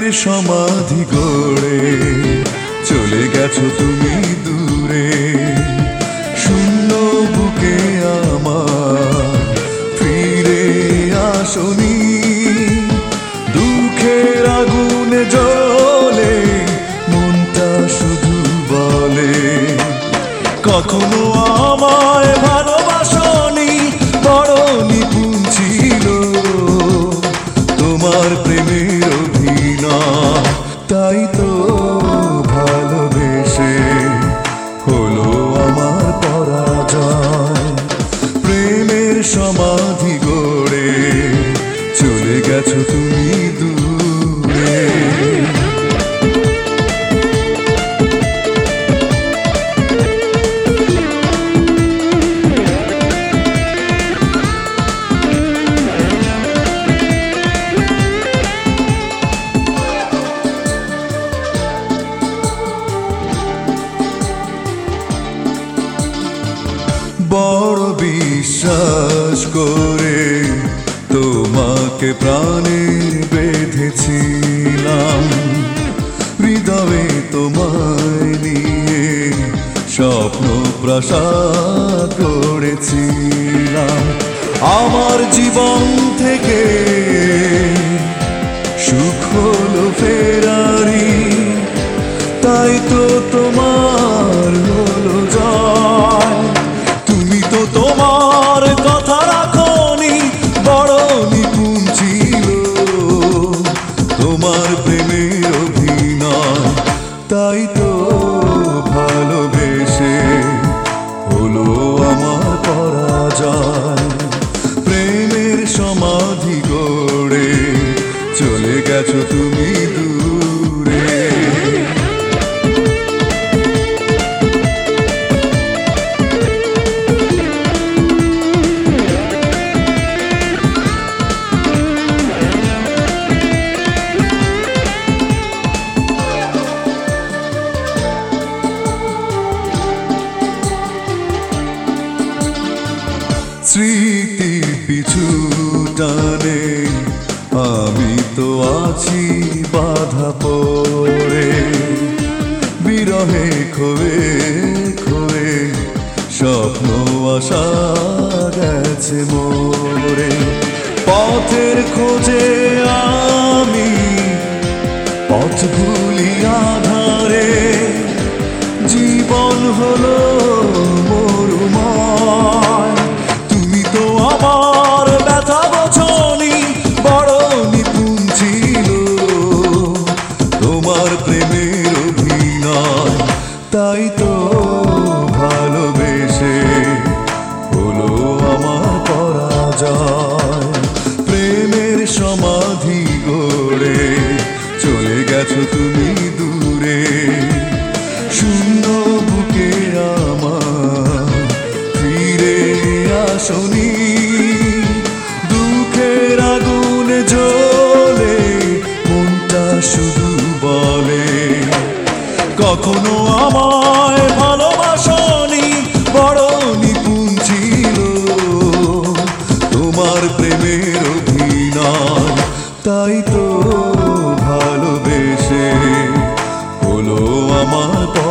সমাধি গড়ে চলে গেছো তুমি দূরে। শূন্য বুকে আমার ফিরে আসনি, দুঃখের আগুনে জ্বলে মনটা শুধু বলে কখনো আমায় ভালোবাসনি। বড় নিপুণ ছিল তোমার প্রেমের অভিনয়, তাই তো ভালোবেসে হলো আমার পরাজয়। প্রেমের সমাধি গড়ে চলে গেছো তুমি দূরে। বড় বিশ্বাস করে তোমাকে প্রাণে বেঁধেছিলাম, হৃদয়ে তোমায় নিয়ে স্বপ্ন প্রাসাদ গড়েছিলাম। আমার জীবন থেকে সুখ হলো ফেরারি, তাই তো তোমার হলো জয়। তুমি তো তোমার কথা রাখনি, বড় নিপুণ ছিল তোমার প্রেমের অভিনয়, তাই তো ভালোবেসে হলো আমার পরাজয়। প্রেমের সমাধি গড়ে চলে গেছো তুমি দূরে। স্মৃতির পিছু টানে আমি তো আছি বাধা পড়ে, বিরহে খোয়ে খোয়ে স্বপ্ন আশা গেছে মোরে। পথের খোঁজে আমি পথ ভুলি আধারে, জীবন হলো মরুময়। তুমি তো আমার ব্যথা বোঝনি, বড় নিপুণ ছিল তোমার প্রেমের অভিনয়, তাই তো ভালোবেসে হলো আমার পরাজয়। প্রেমের সমাধি গড়ে চলে গেছো তুমি দূরে। শূন্য বুকে আমার ফিরে আসনি, দুঃখের আগুনে জ্বলে মনটা শুধু বলে কখনো আমায় ভালোবাসনি। বড় নিপুণ ছিল তোমার প্রেমের অভিনয়, তাই তো ভালোবেসে হলো আমার